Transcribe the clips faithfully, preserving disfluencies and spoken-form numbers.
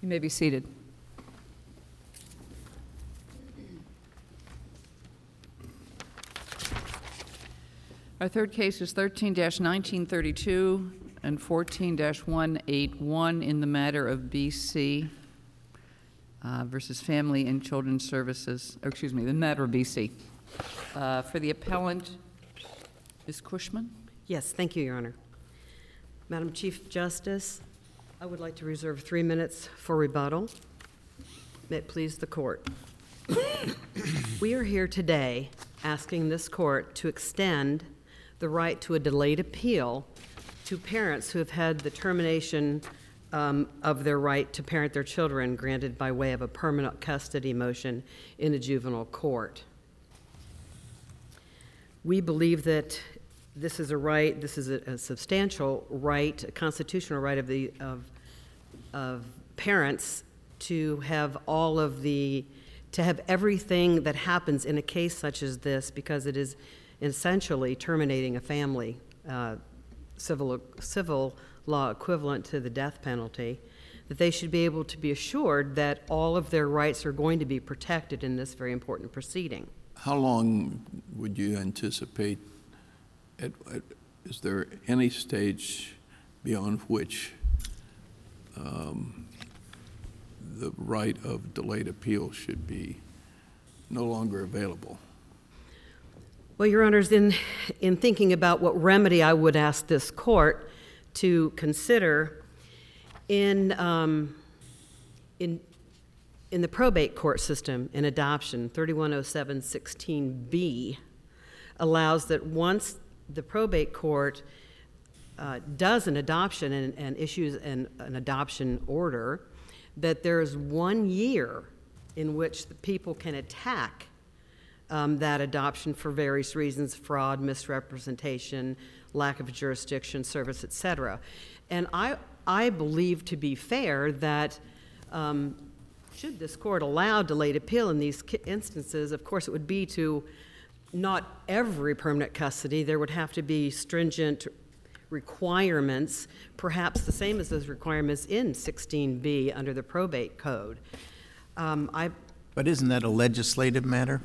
You may be seated. Our third case is thirteen nineteen thirty-two and fourteen one eighty-one in the matter of B C uh, versus Family and Children's Services, or excuse me, the matter of B C. Uh, for the appellant, Miz Cushman? Yes, thank you, Your Honor. Madam Chief Justice, I would like to reserve three minutes for rebuttal. May it please the court. We are here today asking this court to extend the right to a delayed appeal to parents who have had the termination um, of their right to parent their children granted by way of a permanent custody motion in a juvenile court. We believe that this is a right, this is a, a substantial right, a constitutional right of the of, of parents to have all of the, to have everything that happens in a case such as this, because it is essentially terminating a family, uh, civil civil law equivalent to the death penalty, that they should be able to be assured that all of their rights are going to be protected in this very important proceeding. How long would you anticipate, at, at, is there any stage beyond which um, the right of delayed appeal should be no longer available? Well, Your Honors, in, in thinking about what remedy I would ask this court to consider, in, um, in, in the probate court system in adoption, thirty-one oh seven sixteen B allows that once the probate court uh, does an adoption and, and issues an, an adoption order, that there's one year in which the people can attack Um, that adoption for various reasons: fraud, misrepresentation, lack of jurisdiction, service, et cetera. And I, I believe, to be fair, that um, should this court allow delayed appeal in these instances, of course it would be to not every permanent custody. There would have to be stringent requirements, perhaps the same as those requirements in sixteen B under the probate code. Um, I, but isn't that a legislative matter?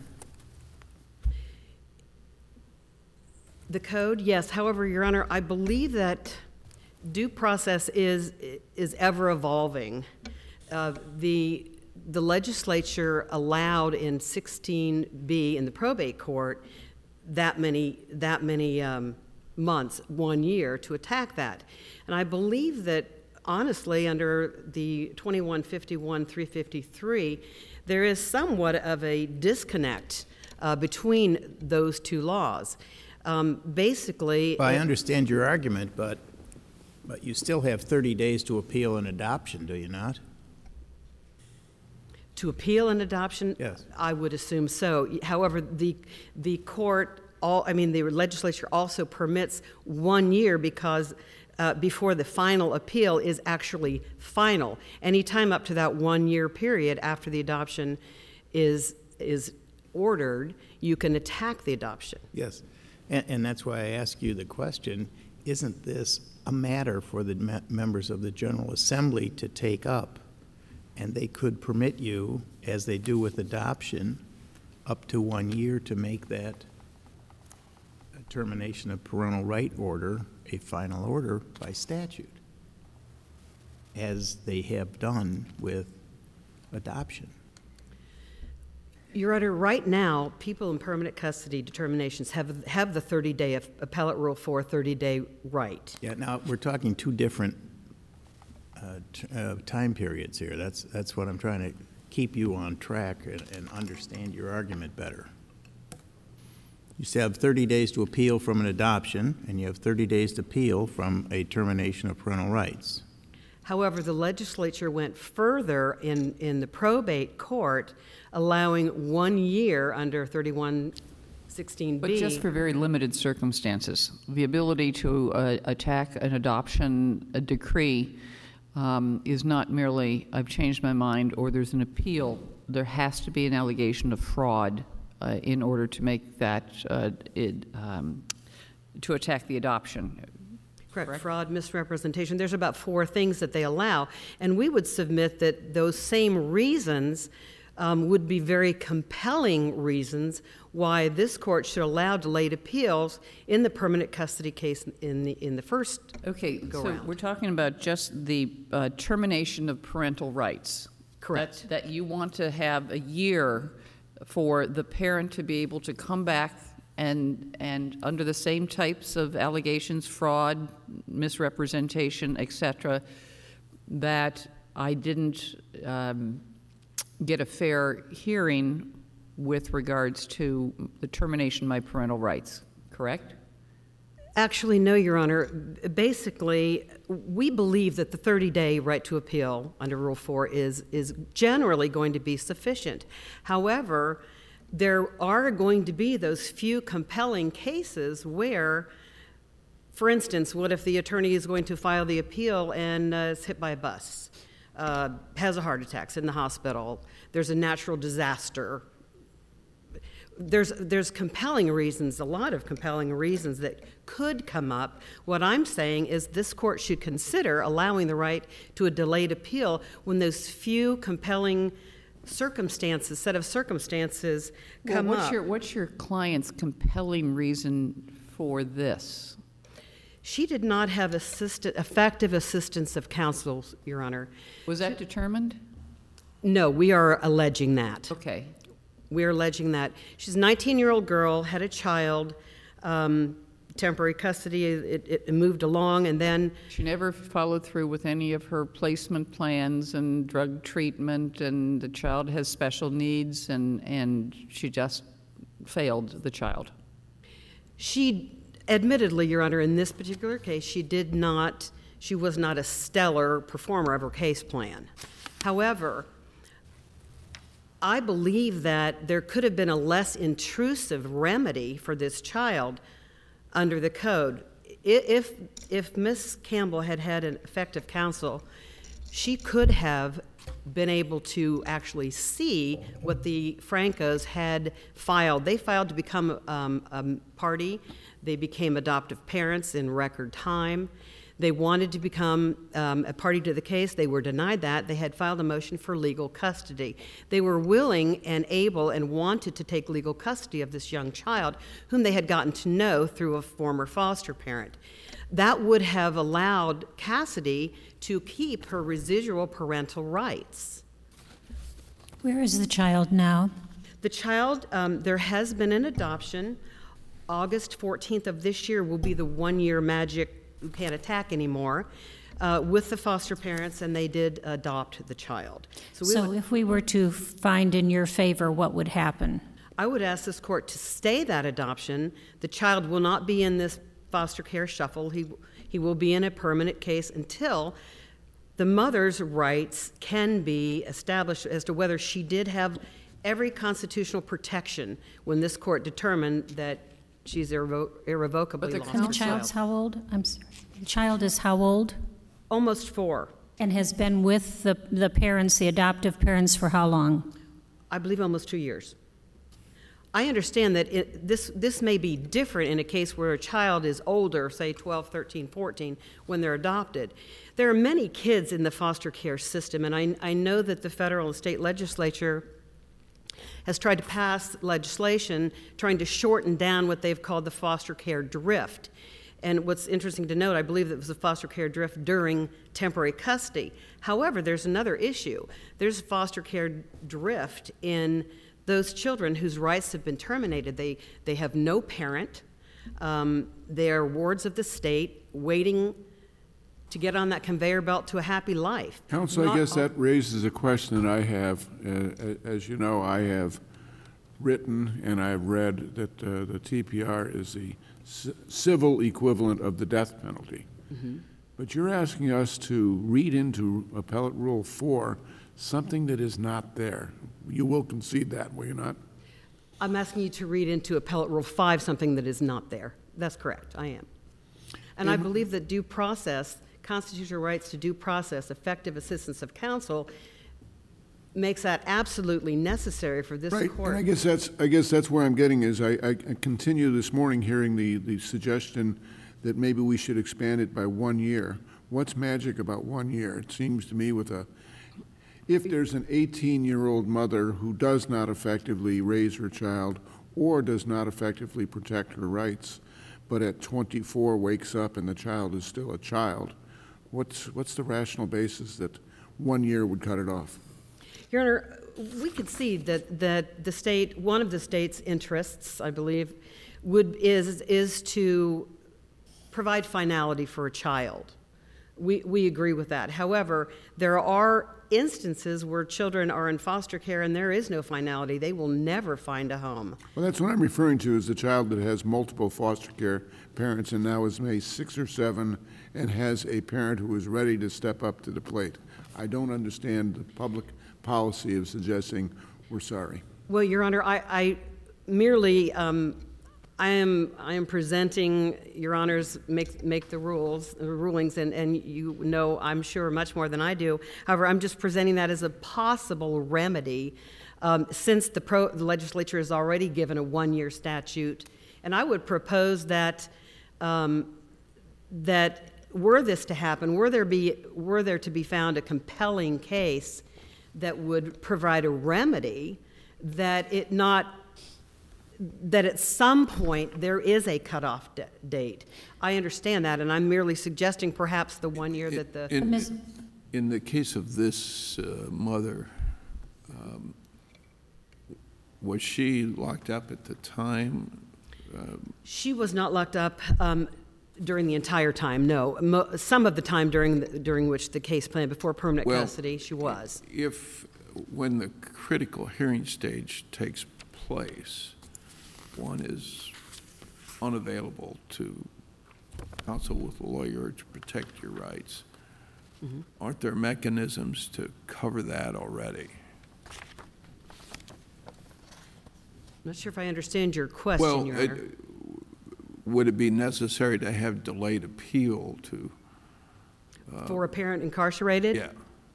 The code, yes. However, Your Honor, I believe that due process is is ever evolving. Uh, the the legislature allowed in sixteen B in the probate court that many that many um, months, one year, to attack that, and I believe that honestly, under the twenty-one fifty-one three fifty-three, there is somewhat of a disconnect uh, between those two laws. Um, basically, well, I understand your argument, but but you still have thirty days to appeal an adoption, do you not? To appeal an adoption? Yes. I would assume so. However, the the court, all I mean, the legislature also permits one year because uh, before the final appeal is actually final. Any time up to that one year period after the adoption is is ordered, you can attack the adoption. Yes. And, and that's why I ask you the question, isn't this a matter for the me members of the General Assembly to take up? And they could permit you, as they do with adoption, up to one year to make that termination of parental right order a final order by statute, as they have done with adoption. Your Honor, right now, people in permanent custody determinations have have the thirty-day appellate rule four thirty-day right. Yeah. Now we're talking two different uh, t uh, time periods here. That's that's what I'm trying to keep you on track and, and understand your argument better. You still have thirty days to appeal from an adoption, and you have thirty days to appeal from a termination of parental rights. However, the legislature went further in, in the probate court, allowing one year under thirty-one sixteen B. But just for very limited circumstances. The ability to uh, attack an adoption a decree um, is not merely, I've changed my mind, or there's an appeal. There has to be an allegation of fraud uh, in order to make that, uh, it, um, to attack the adoption. Correct. Correct. Fraud, misrepresentation. There's about four things that they allow. And we would submit that those same reasons um, would be very compelling reasons why this court should allow delayed appeals in the permanent custody case in the, in the first Okay, go so around. we're talking about just the uh, termination of parental rights. Correct. That, that you want to have a year for the parent to be able to come back and, and under the same types of allegations, fraud, misrepresentation, et cetera, that I didn't um, get a fair hearing with regards to the termination of my parental rights, correct? Actually, no, Your Honor. Basically, we believe that the thirty-day right to appeal under Rule four is, is generally going to be sufficient. However, there are going to be those few compelling cases where, for instance, what if the attorney is going to file the appeal and uh, is hit by a bus, uh, has a heart attack, is in the hospital, there's a natural disaster. There's, there's compelling reasons, a lot of compelling reasons that could come up. What I'm saying is this court should consider allowing the right to a delayed appeal when those few compelling circumstances, set of circumstances come well, what's up. Your, what's your client's compelling reason for this? She did not have assistant, effective assistance of counsel, Your Honor. Was that determined? No, we are alleging that. Okay. We're alleging that. She's a nineteen-year-old girl, had a child, um, temporary custody, it, it moved along, and then She never followed through with any of her placement plans and drug treatment, and the child has special needs, and, and she just failed the child. she, admittedly, Your Honor, in this particular case, she did not, she was not a stellar performer of her case plan. However, I believe that there could have been a less intrusive remedy for this child under the code. I- If, if Miz Campbell had had an effective counsel, she could have been able to actually see what the Francos had filed. They filed to become um, a party. They became adoptive parents in record time. They wanted to become um, a party to the case. They were denied that. They had filed a motion for legal custody. They were willing and able and wanted to take legal custody of this young child, whom they had gotten to know through a former foster parent. That would have allowed Cassidy to keep her residual parental rights. Where is the child now? The child, um, there has been an adoption. August fourteenth of this year will be the one-year magic who can't attack anymore, uh, with the foster parents, and they did adopt the child. So, we So would, if we were to find in your favor, what would happen? I would ask this court to stay that adoption. The child will not be in this foster care shuffle. He, he will be in a permanent case until the mother's rights can be established as to whether she did have every constitutional protection when this court determined that she's irrevo- irrevocably But the lost And her the child. child's how old? I'm sorry. The child is how old? Almost four. And has been with the, the parents, the adoptive parents, for how long? I believe almost two years. I understand that it, this, this may be different in a case where a child is older, say twelve, thirteen, fourteen, when they're adopted. There are many kids in the foster care system, and I, I know that the federal and state legislature has tried to pass legislation trying to shorten down what they've called the foster care drift. And what's interesting to note, I believe that it was a foster care drift during temporary custody. However, there's another issue. There's foster care drift in those children whose rights have been terminated. They, they have no parent. Um, they are wards of the state waiting to get on that conveyor belt to a happy life. Counsel, I Not guess all- that raises a question that I have. Uh, As you know, I have written and I've read that uh, the T P R is the c- civil equivalent of the death penalty. But you're asking us to read into Appellate Rule four something that is not there. You will concede that, will you not? I'm asking you to read into Appellate Rule five something that is not there. That's correct, I am. And I believe that due process, constitutional rights to due process, effective assistance of counsel, makes that absolutely necessary for this Right, court. and I guess that's, I guess that's where I'm getting is I, I continue this morning hearing the, the suggestion that maybe we should expand it by one year. What's magic about one year? It seems to me with a, if there's an eighteen-year-old mother who does not effectively raise her child or does not effectively protect her rights, but at twenty-four wakes up and the child is still a child, what's, what's the rational basis that one year would cut it off? Your Honor, we could see that, that the state, one of the state's interests, I believe, would, is, is to provide finality for a child. We, we agree with that. However, there are instances where children are in foster care and there is no finality. They will never find a home. Well, that's what I'm referring to, is the child that has multiple foster care parents and now is maybe six or seven and has a parent who is ready to step up to the plate. I don't understand the public policy of suggesting we're sorry. Well, Your Honor, I, I merely, um, I am, I am presenting, Your Honors make, make the rules, the rulings, and, and you know, I'm sure, much more than I do. However, I'm just presenting that as a possible remedy, um, since the, pro, the legislature has already given a one-year statute. And I would propose that, um, that were this to happen, were there, be, were there to be found a compelling case that would provide a remedy, that it not, that at some point there is a cutoff d- date. I understand that, and I'm merely suggesting perhaps the one year that the... In, Miz in the case of this uh, mother, um, was she locked up at the time? Um, She was not locked up um, during the entire time, no. Mo- some of the time during, the, during which the case planned before permanent Well, custody, she was. If, when the critical hearing stage takes place, one is unavailable to counsel with a lawyer to protect your rights, mm-hmm. aren't there mechanisms to cover that already? I'm not sure if I understand your question, Well, Your it, Honor. would it be necessary to have delayed appeal to? For a parent incarcerated? Yeah.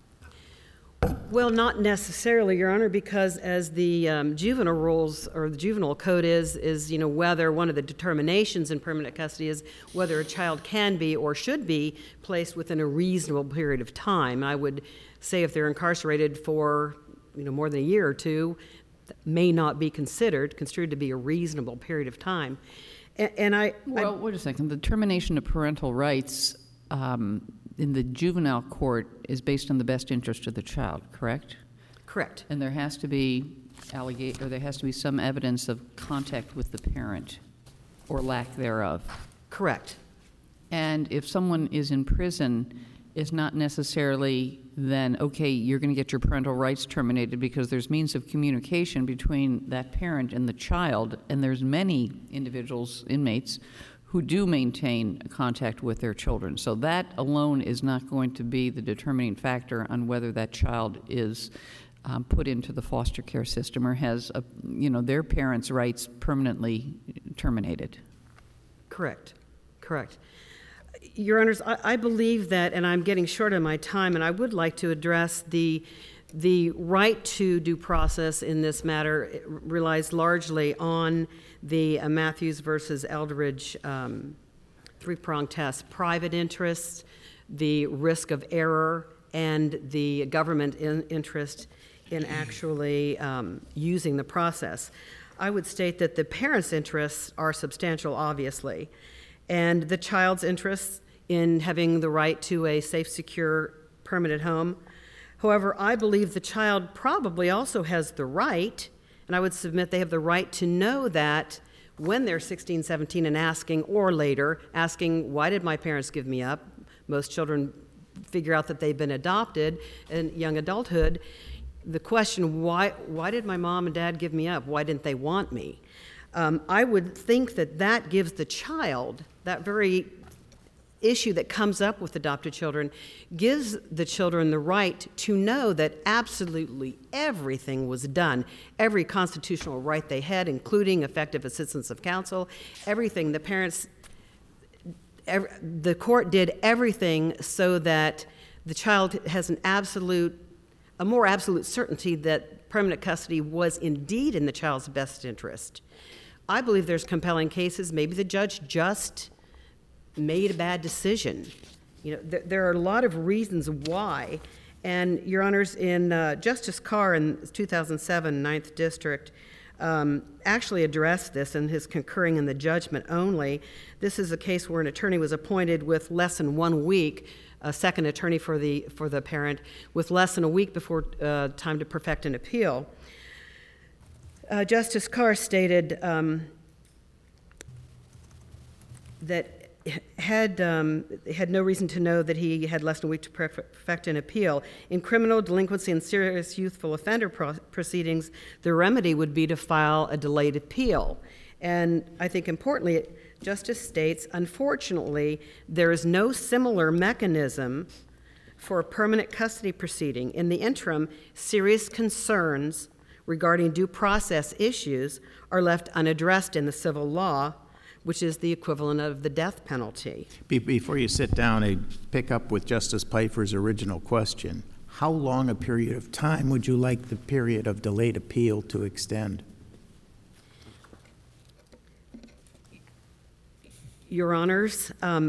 Well, not necessarily, Your Honor, because as the um, juvenile rules or the juvenile code is, is, you know, whether one of the determinations in permanent custody is whether a child can be or should be placed within a reasonable period of time. I would say if they're incarcerated for, you know, more than a year or two, that may not be considered, construed to be a reasonable period of time. And, and I... Well, I, wait a second. The termination of parental rights um, in the juvenile court is based on the best interest of the child, correct? correct. And there has to be allegate, or there has to be some evidence of contact with the parent or lack thereof. Correct. And if someone is in prison, it's not necessarily then, okay, you're going to get your parental rights terminated because there's means of communication between that parent and the child, and there's many individuals, inmates, who do maintain contact with their children. So that alone is not going to be the determining factor on whether that child is um, put into the foster care system or has, a, you know, their parents' rights permanently terminated. Correct. Correct. Your Honors, I, I believe that, and I'm getting short on my time, and I would like to address the the right to due process in this matter. It relies largely on the uh, Matthews versus Eldridge um, three-pronged test: private interests, the risk of error, and the government in, interest in actually um, using the process. I would state that the parents' interests are substantial, obviously, and the child's interests in having the right to a safe, secure, permanent home. However, I believe the child probably also has the right, and I would submit they have the right to know that when they're sixteen, seventeen and asking, or later, asking, why did my parents give me up? Most children figure out that they've been adopted in young adulthood. The question, why, why did my mom and dad give me up? Why didn't they want me? Um, I would think that that gives the child, that very issue that comes up with adopted children, gives the children the right to know that absolutely everything was done. Every constitutional right they had, including effective assistance of counsel, everything. The parents, every, the court did everything so that the child has an absolute, a more absolute certainty that permanent custody was indeed in the child's best interest. I believe there's compelling cases. Maybe the judge just made a bad decision. You know, there, there are a lot of reasons why. And, Your Honors, in uh, Justice Carr in two thousand seven, ninth District, um, actually addressed this in his concurring in the judgment only. This is a case where an attorney was appointed with less than one week, a second attorney for the, for the parent, with less than a week before uh, time to perfect an appeal. Uh, Justice Carr stated um, that had um, had no reason to know that he had less than a week to perfect an appeal. In criminal delinquency and serious youthful offender pro proceedings, the remedy would be to file a delayed appeal. And I think importantly, Justice states, unfortunately, there is no similar mechanism for a permanent custody proceeding. In the interim, serious concerns regarding due process issues are left unaddressed in the civil law, which is the equivalent of the death penalty. Be- Before you sit down, I pick up with Justice Pfeiffer's original question. How long a period of time would you like the period of delayed appeal to extend? Your Honors, um,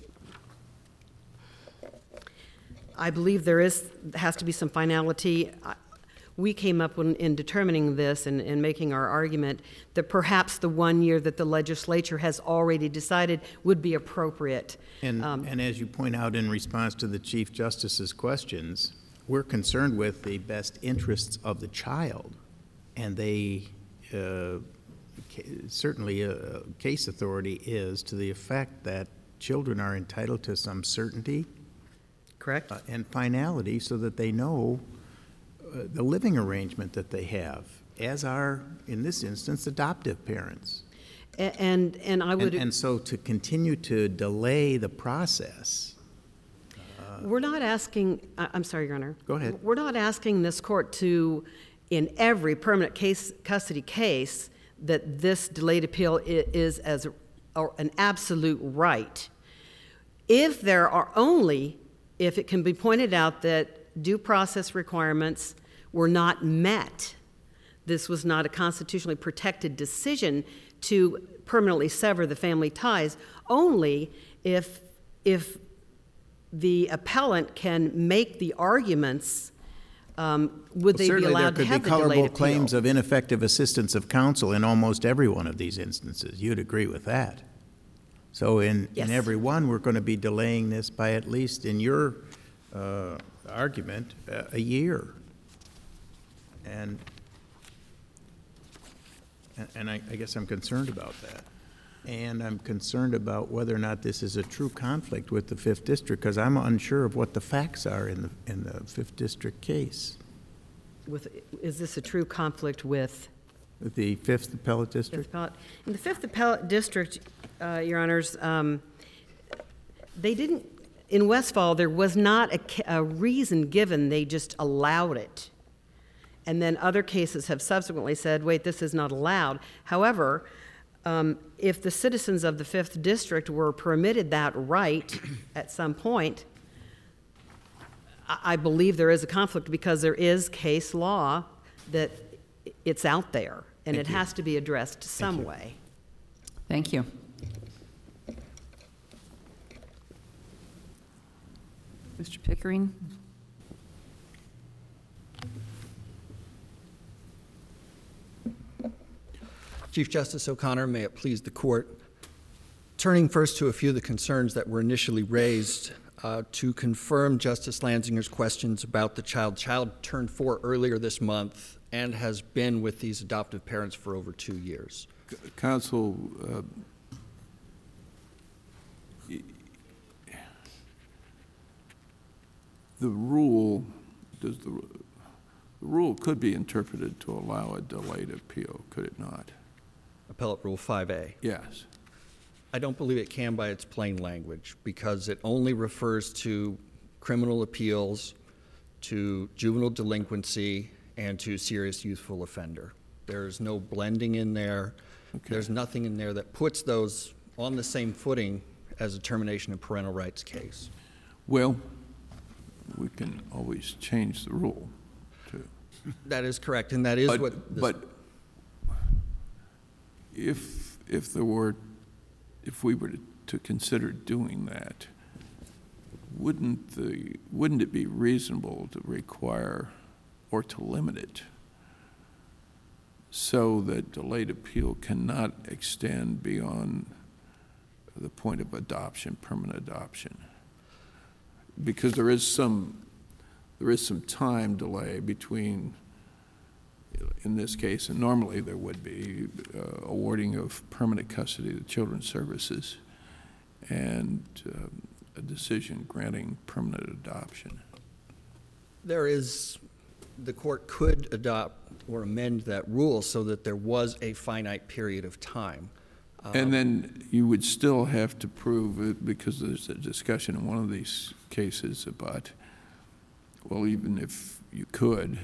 I believe there is has to be some finality. We came up when, in determining this and, and making our argument that perhaps the one year that the legislature has already decided would be appropriate. And, Um, and as you point out in response to the Chief Justice's questions, we're concerned with the best interests of the child. And they, uh, ca- certainly a case authority is to the effect that children are entitled to some certainty Correct? uh, and finality so that they know uh, the living arrangement that they have, as are, in this instance, adoptive parents. A- And, and I would. And, and so to continue to delay the process. We're not asking, I- I'm sorry, Your Honor. Go ahead. We're not asking this court to, in every permanent case, custody case, that this delayed appeal i- is as a- or an absolute right. If there are only, if it can be pointed out that due process requirements were not met, this was not a constitutionally protected decision to permanently sever the family ties, only if, if the appellant can make the arguments, um, would they be allowed to have the delayed appeal? Certainly, there could be colorable claims of ineffective assistance of counsel in almost every one of these instances. You'd agree with that. So in, Yes. in every one, we're going to be delaying this by at least, in your uh, argument, uh, a year. And, and I, I guess I'm concerned about that. And I'm concerned about whether or not this is a true conflict with the Fifth District, because I'm unsure of what the facts are in the, in the Fifth District case. With, is this a true conflict with With the Fifth Appellate Fifth District? Appellate? In the Fifth Appellate District, uh, Your Honors, um, they didn't, in Westfall, there was not a, ca- a reason given, they just allowed it. And then other cases have subsequently said, wait, this is not allowed. However, um, if the citizens of the Fifth District were permitted that right at some point, I, I believe there is a conflict because there is case law that it's out there, and Thank it you. has to be addressed some you. way. Thank you. Mister Pickering? Chief Justice O'Connor, may it please the court. Turning first to a few of the concerns that were initially raised, uh, to confirm Justice Lanzinger's questions about the child. Child turned four earlier this month and has been with these adoptive parents for over two years. Counsel, uh, the rule, does the, the rule could be interpreted to allow a delayed appeal, could it not? Appellate Rule five A. Yes. I don't believe it can by its plain language because it only refers to criminal appeals, to juvenile delinquency, and to serious youthful offender. There's no blending in there. Okay. There's nothing in there that puts those on the same footing as a termination of parental rights case. Well, we can always change the rule to. That is correct, and that is But, what this, but if, if there were, if we were to, to consider doing that, wouldn't the wouldn't it be reasonable to require or to limit it so that delayed appeal cannot extend beyond the point of adoption, permanent adoption? Because there is some there is some time delay between, in this case, and normally there would be, uh, awarding of permanent custody to Children's Services and um, a decision granting permanent adoption. There is, the court could adopt or amend that rule so that there was a finite period of time. Um, And then you would still have to prove it, because there's a discussion in one of these cases about, well, even if you could,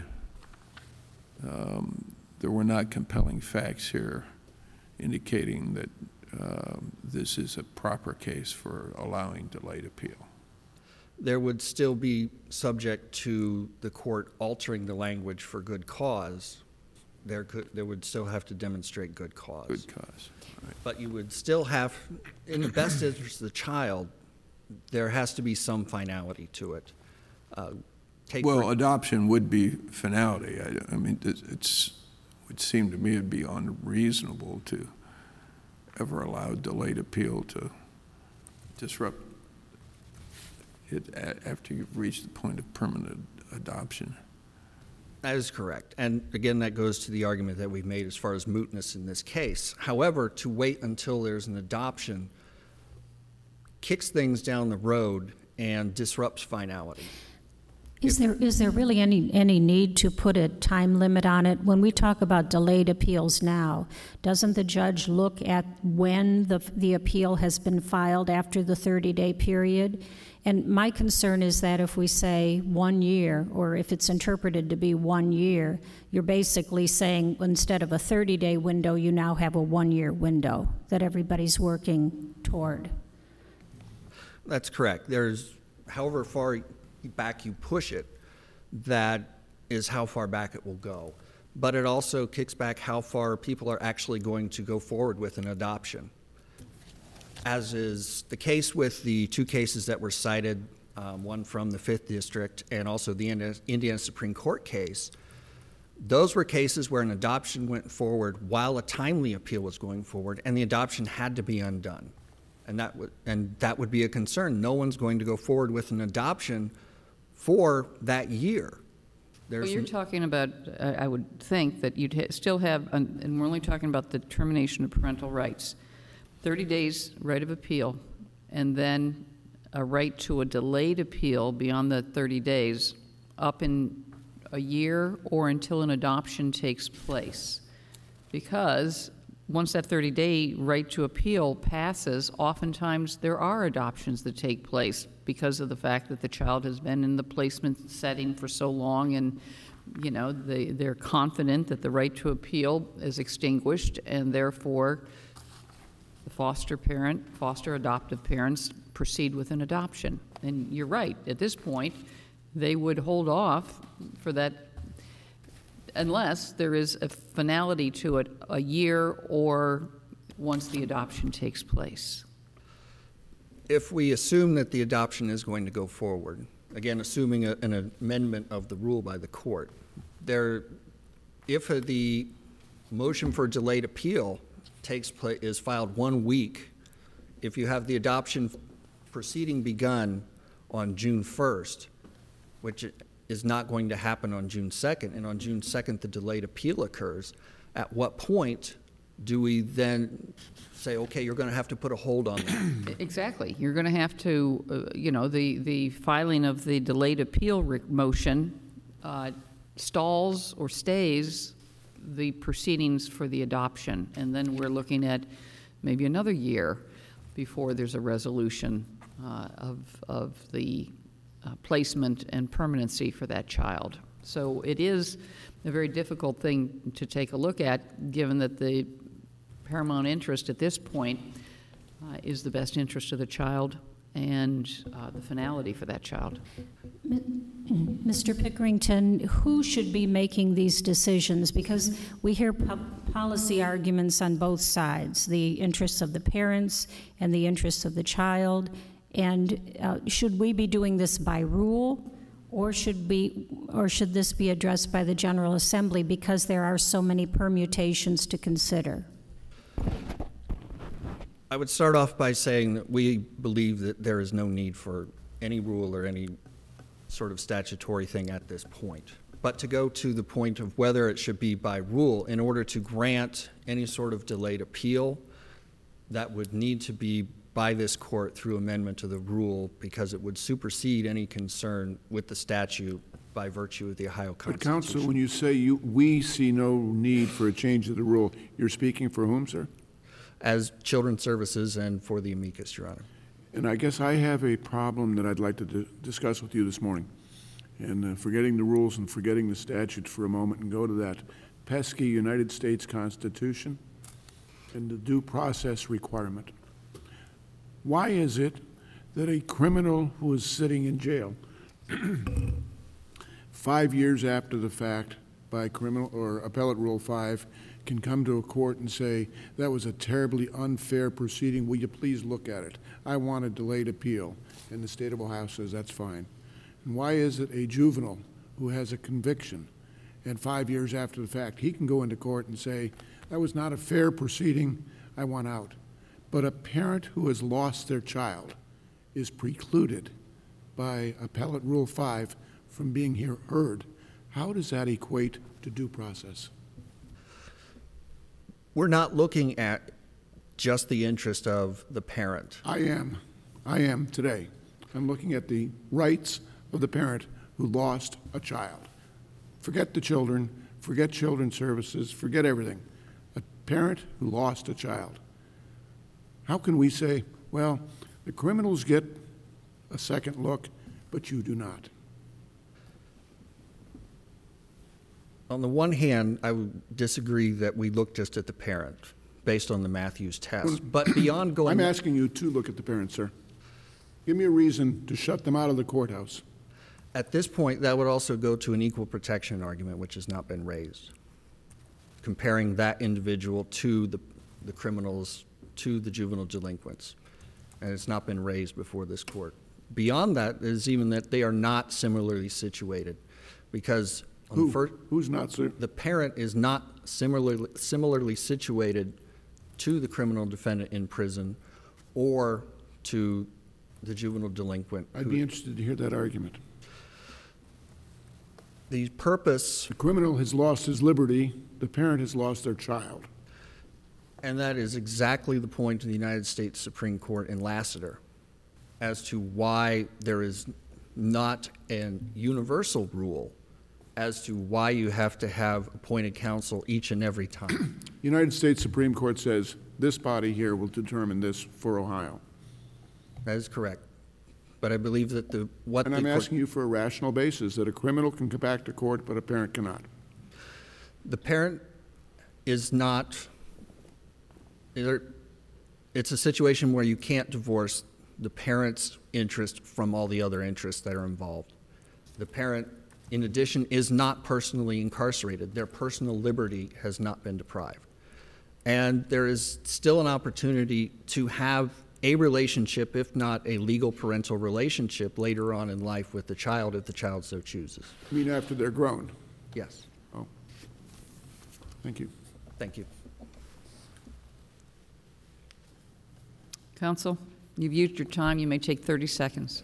um, there were not compelling facts here indicating that um, this is a proper case for allowing delayed appeal. There would still be subject to the court altering the language for good cause. There could, there would still have to demonstrate good cause. Good cause. Right. But you would still have, in the best interest of the child, there has to be some finality to it. Uh, take Well, for- adoption would be finality. I, I mean, it's, it's would seem to me it'd be unreasonable to ever allow delayed appeal to disrupt it a- after you've reached the point of permanent adoption. That is correct. And again, that goes to the argument that we've made as far as mootness in this case. However, to wait until there's an adoption kicks things down the road and disrupts finality. Is there, is there really any, any need to put a time limit on it? When we talk about delayed appeals now, doesn't the judge look at when the, the appeal has been filed after the thirty-day period? And my concern is that if we say one year, or if it's interpreted to be one year, you're basically saying instead of a thirty-day window, you now have a one-year window that everybody's working toward. That's correct. There's, however far back you push it, that is how far back it will go. But it also kicks back how far people are actually going to go forward with an adoption. As is the case with the two cases that were cited, um, one from the fifth District and also the Indiana Supreme Court case, those were cases where an adoption went forward while a timely appeal was going forward, and the adoption had to be undone. And that would, and that would be a concern. No one's going to go forward with an adoption for that year. Well, There's you're n- talking about, uh, I would think that you'd ha- still have, um, and we're only talking about the termination of parental rights, thirty days right of appeal, and then a right to a delayed appeal beyond the thirty days up in a year or until an adoption takes place. Because once that thirty-day right to appeal passes, oftentimes there are adoptions that take place because of the fact that the child has been in the placement setting for so long, and you know they, they're confident that the right to appeal is extinguished, and therefore the foster parent, foster adoptive parents proceed with an adoption. And you're right, at this point, they would hold off for that unless there is a finality to it, a year or once the adoption takes place. if we assume that the adoption is going to go forward, again, assuming a, an amendment of the rule by the court, there, if the motion for delayed appeal takes place, is filed one week, if you have the adoption proceeding begun on June first, which is not going to happen on June second, and on June second the delayed appeal occurs, at what point do we then say, okay, you're going to have to put a hold on that? Exactly. You're going to have to, uh, you know, the, the filing of the delayed appeal re- motion uh, stalls or stays the proceedings for the adoption. And then we're looking at maybe another year before there's a resolution uh, of, of the uh, placement and permanency for that child. So it is a very difficult thing to take a look at, given that the paramount interest at this point uh, is the best interest of the child and uh, the finality for that child. Mister Pickerington, who should be making these decisions? Because we hear po- policy arguments on both sides, the interests of the parents and the interests of the child. And uh, should we be doing this by rule, or should we, or should this be addressed by the General Assembly because there are so many permutations to consider? I would start off by saying that we believe that there is no need for any rule or any sort of statutory thing at this point. But to go to the point of whether it should be by rule, in order to grant any sort of delayed appeal, that would need to be by this court through amendment to the rule, because it would supersede any concern with the statute by virtue of the Ohio But Constitution. counsel, when you say you, we see no need for a change of the rule, you're speaking for whom, sir? As Children's Services and for the amicus, Your Honor. And I guess I have a problem that I'd like to di- discuss with you this morning. And uh, forgetting the rules and forgetting the statutes for a moment, and go to that pesky United States Constitution and the due process requirement. Why is it that a criminal who is sitting in jail five years after the fact by criminal or appellate rule five can come to a court and say, that was a terribly unfair proceeding, will you please look at it? I want a delayed appeal. And the state of Ohio says that's fine. And why is it a juvenile who has a conviction and five years after the fact, he can go into court and say, that was not a fair proceeding, I want out. But a parent who has lost their child is precluded by appellate rule five from being here heard. How does that equate to due process? We're not looking at just the interest of the parent. I am. I am today. I'm looking at the rights of the parent who lost a child. Forget the children, forget children's services, forget everything. A parent who lost a child. How can we say, well, the criminals get a second look, but you do not? On the one hand, I would disagree that we look just at the parent based on the Matthews test. But beyond going... I'm asking you to look at the parents, sir. Give me a reason to shut them out of the courthouse. At this point, that would also go to an equal protection argument, which has not been raised, comparing that individual to the, the criminals, to the juvenile delinquents. And it's not been raised before this court. Beyond that is even that they are not similarly situated, because on Who? the first, Who's not, sir? the parent is not similarly, similarly situated to the criminal defendant in prison or to the juvenile delinquent. I'd who- be interested to hear that argument. The purpose, The criminal has lost his liberty, the parent has lost their child. and that is exactly the point of the United States Supreme Court in Lassiter, as to why there is not an universal rule as to why you have to have appointed counsel each and every time. United States Supreme Court says this body here will determine this for Ohio. That is correct. But I believe that the, what And the I'm court- asking you for a rational basis, that a criminal can come back to court, but a parent cannot. the parent is not, there- it's a situation where you can't divorce the parent's interest from all the other interests that are involved. The parent, in addition, is not personally incarcerated. Their personal liberty has not been deprived. And there is still an opportunity to have a relationship, if not a legal parental relationship, later on in life with the child, if the child so chooses. I mean, after they're grown. Yes. Oh, thank you. Thank you. Counsel, you've used your time. You may take thirty seconds.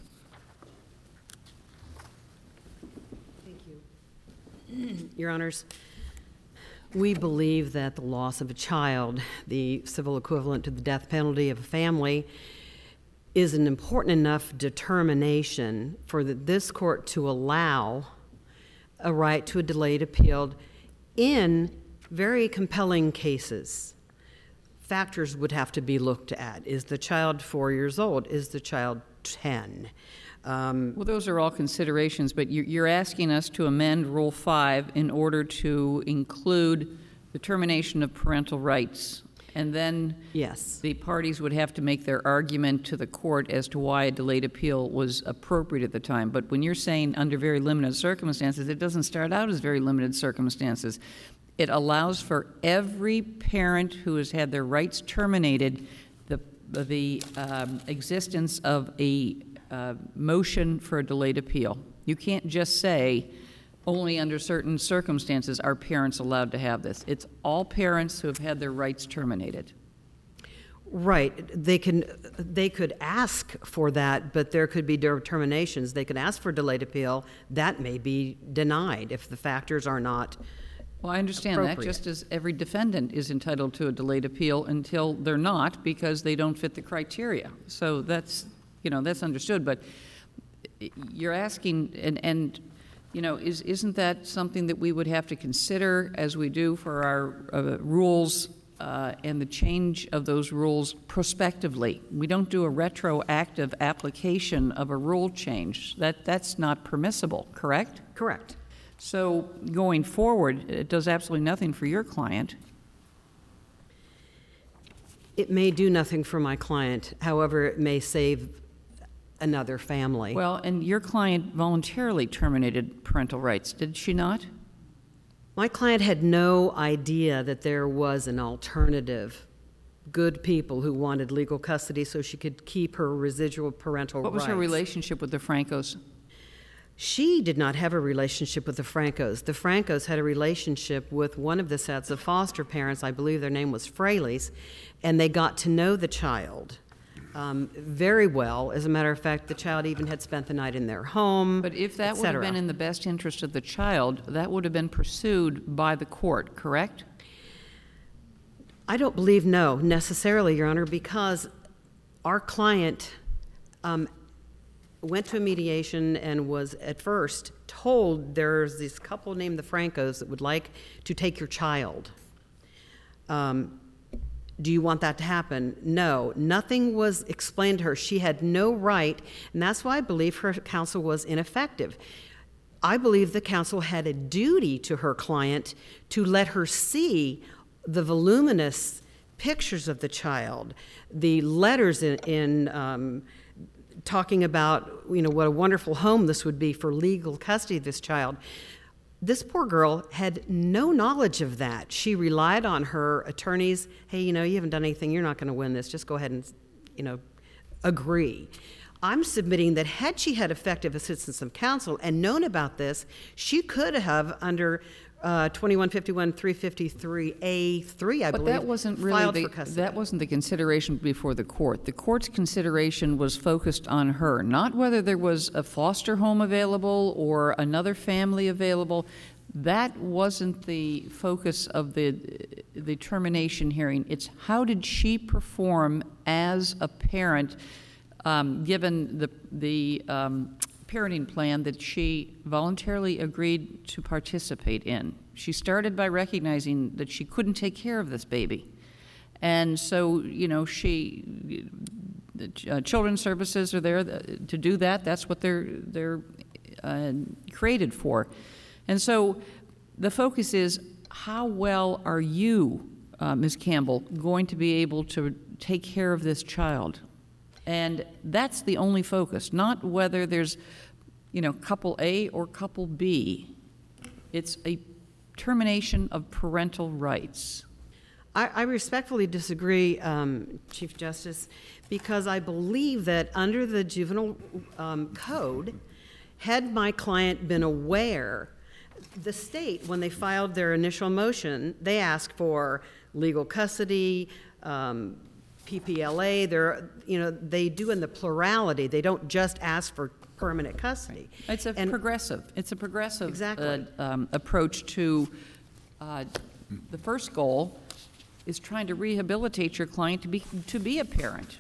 Thank you. Your Honors, we believe that the loss of a child, the civil equivalent to the death penalty of a family, is an important enough determination for the, this court to allow a right to a delayed appeal in very compelling cases. Factors would have to be looked at. Is the child four years old? Is the child ten? Um, Well, those are all considerations, but you- you're asking us to amend Rule five in order to include the termination of parental rights And then Yes. the parties would have to make their argument to the court as to why a delayed appeal was appropriate at the time. But when you're saying under very limited circumstances, it doesn't start out as very limited circumstances. It allows for every parent who has had their rights terminated the, the um, existence of a uh, motion for a delayed appeal. You can't just say, only under certain circumstances are parents allowed to have this. It's all parents who have had their rights terminated. Right. They can, they could ask for that, but there could be determinations. They could ask for delayed appeal. That may be denied if the factors are not Well, I understand that, appropriate. just as every defendant is entitled to a delayed appeal until they're not because they don't fit the criteria. So that's, you know, that's understood, but you're asking, and, and you know, is, isn't that something that we would have to consider as we do for our uh, rules uh, and the change of those rules prospectively? We don't do a retroactive application of a rule change. That, that's not permissible, correct? correct. So going forward, it does absolutely nothing for your client. It may do nothing for my client. However, it may save another family. Well, and your client voluntarily terminated parental rights, did she not? My client had no idea that there was an alternative, good people who wanted legal custody so she could keep her residual parental What was rights. her relationship with the Francos? She did not have a relationship with the Francos. The Francos had a relationship with one of the sets of foster parents, I believe their name was Fraley's, and they got to know the child um, very well. As a matter of fact, the child even had spent the night in their home, But if that et would have cetera. been in the best interest of the child, that would have been pursued by the court, correct? I don't believe no, necessarily, Your Honor, because our client um, went to a mediation and was at first told there's this couple named the Francos that would like to take your child. Um, do you want that to happen? No. Nothing was explained to her. She had no right, and that's why I believe her counsel was ineffective. I believe the counsel had a duty to her client to let her see the voluminous pictures of the child, the letters in, in um, talking about, you know, what a wonderful home this would be for legal custody of this child. This poor girl had no knowledge of that. She relied on her attorneys. Hey, you know, you haven't done anything. You're not going to win this. Just go ahead and, you know, agree. I'm submitting that had she had effective assistance of counsel and known about this, she could have, under uh, twenty-one fifty-one three fifty-three A three, I But believe, that wasn't really filed the, for custody. that wasn't the consideration before the court. The court's consideration was focused on her, not whether there was a foster home available or another family available. That wasn't the focus of the the termination hearing. It's how did she perform as a parent, um, given the the um, parenting plan that she voluntarily agreed to participate in. She started by recognizing that she couldn't take care of this baby. And so, you know, she, the uh, children's services are there to do that. That's what they're, they're uh, created for. And so the focus is, how well are you, uh, Miz Campbell, going to be able to take care of this child? And that's the only focus, not whether there's, you know, couple A or couple B. It's a termination of parental rights. I, I respectfully disagree, um, Chief Justice, because I believe that under the juvenile um, code, had my client been aware, the state, when they filed their initial motion, they asked for legal custody, um, P P L A. They're, you know, they do in the plurality. They don't just ask for permanent custody. It's a And- progressive, it's a progressive Exactly. uh, um, approach to, uh, the first goal is trying to rehabilitate your client to be, to be a parent.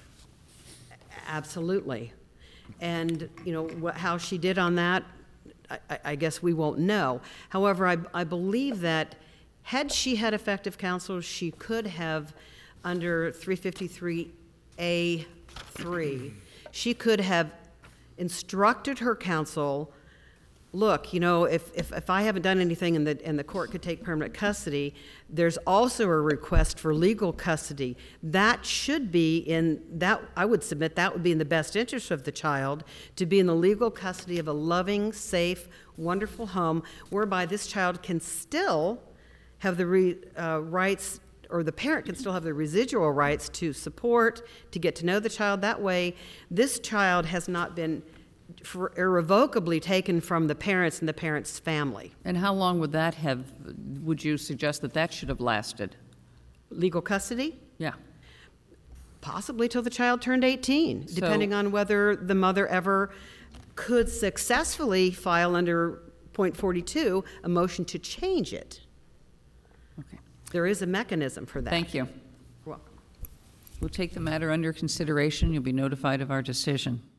Absolutely. And, you know, what, how she did on that, I, I- I guess we won't know. However, I, I believe that had she had effective counsel, she could have, under three fifty-three A three, she could have instructed her counsel, look, you know, if, if, if I haven't done anything and the, and the court could take permanent custody, there's also a request for legal custody. That should be in, that, I would submit that would be in the best interest of the child, to be in the legal custody of a loving, safe, wonderful home whereby this child can still have the re, uh, rights, or the parent can still have the residual rights to support, to get to know the child. That way, this child has not been for irrevocably taken from the parents and the parents' family. And how long would that have, would you suggest that that should have lasted? Legal custody? Yeah. Possibly till the child turned eighteen, So- depending on whether the mother ever could successfully file under point forty-two a motion to change it. Okay. There is a mechanism for that. Thank you. You're welcome. We'll take the matter under consideration. You'll be notified of our decision.